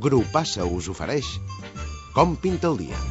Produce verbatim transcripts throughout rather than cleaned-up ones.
Grupassa us ofereix Com pinta el dia.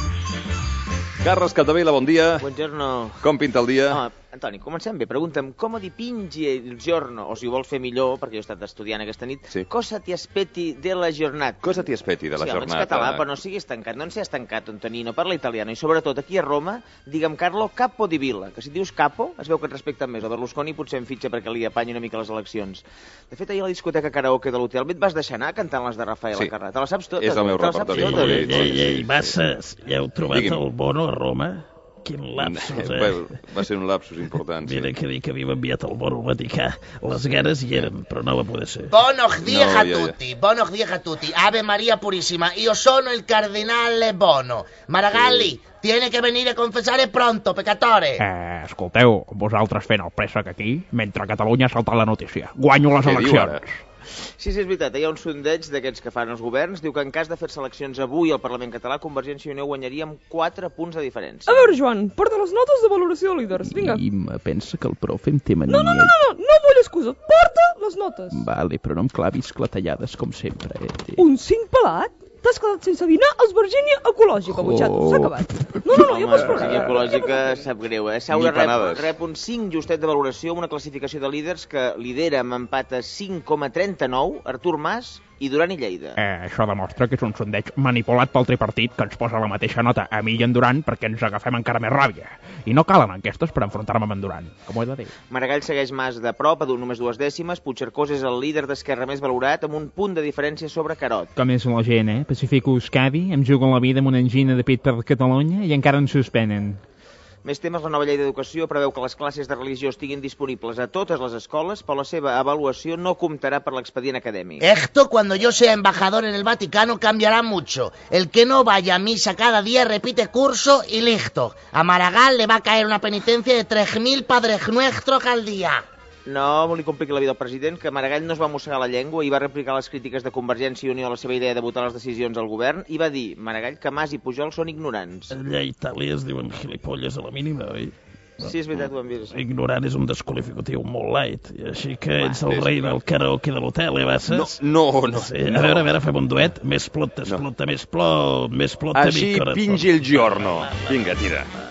Carles Capdevila, bon dia. Buongiorno. Com pinta el dia? Home, Antoni, comencem bé. Pregunta'm, com dipingi il giorno, o si ho vols fer millor, perquè jo he estat estudiant aquesta nit, Sí. cosa ti aspetti della giornata? Cosa ti aspetti della sí, giornata? Sí, català, però no siguis tancat, no en sé estancat, Antoni, no parla italiano, i sobretot aquí a Roma, digue'm Carlo Capo di Villa, que si dius Capo, es veu que et respecten més. El Berlusconi potser en fitxa perquè li apanyi una mica les eleccions. De fet, ahir a la discoteca karaoke de l'hotel et vas deixar anar cantant les de Rafael Sí. Acarrà. Te les saps totes? És el meu Te les saps repertori totes? favorit. Ei, ei, ei, masses, ja heu trobat Digui'm. el bono a Roma? Quin lapsus, eh? Bueno, va ser un lapsus important, sí. Mira que dir que havíem enviat el bono al Vaticà. Les ganes hi eren, però no va poder ser. Buenos días No, a ya, ya. tutti, buenos días a tutti. Ave Maria Purissima, io sono il cardinale Bono. Maragall, tiene que venire a confessare pronto, peccatore. Eh, escolteu, vosaltres fent el préssec aquí, mentre a Catalunya salta la notícia. Guanyo les Què diu ara? eleccions. Sí, sí, és veritat. Hi ha un sondeig d'aquests que fan els governs. Diu que en cas de fer eleccions avui al Parlament català, Convergència i Unió guanyaria amb quatre punts de diferència. A veure, Joan, porta les notes de valoració de líders, vinga. I me pensa que el profe em té mania. No, no, no, no, no, no vull excusa, porta les notes. Vale, però no em clavis clatellades com sempre, eh? Un cinc pelat? T'has quedat sense dinar als Virgínia Ecològica, butxato, s'ha acabat. No, no, no, ja pots Home, parlar. sigui ecològica sap greu, eh? Ni Saura rep, panades. rep un cinc justet de valoració amb una classificació de líders que lidera amb empat a cinc coma trenta-nou Artur Mas i Duran i Lleida. Eh, això demostra que és un sondeig manipulat pel tripartit que ens posa la mateixa nota a mi i en Duran perquè ens agafem encara més ràbia. I no calen enquestes per enfrontar-me amb en Duran, com ho he de dir. Maragall segueix Mas de prop, a només dues dècimes. Puigcercós és el líder d'Esquerra més valorat, amb un punt de diferència sobre Carot. Com és la gent, eh? Pacifico Euskadi, em jugo la vida amb una angina de pit per Catalunya i encara ens suspenen. Més temes, la nova llei d'educació preveu que les classes de religió estiguin disponibles a totes les escoles, però la seva avaluació no comptarà per l'expedient acadèmic. Esto, cuando yo sea embajador en el Vaticano, cambiará mucho. El que no vaya a misa cada día repite curso y listo. A Maragall le va a caer una penitencia de tres mil padres nuestros al día. No li compliqui la vida al president, que Maragall no es va mossegar la llengua i va replicar les crítiques de Convergència i Unió a la seva idea de votar les decisions al govern i va dir, Maragall, que Mas i Pujol són ignorants. Allà a Itàlia es diuen gilipolles a la mínima, oi? Sí, és veritat, ho hem vist. Ignorant és un desqualificatiu molt light, i així que ets el és rei clar. del karaoke de l'hotel, eh, Basses? No, no, no. Sí, a no. veure, a veure, fem un duet. Més plot, explota, més plot, més plot... Així pingi el giorno. Vinga, tira.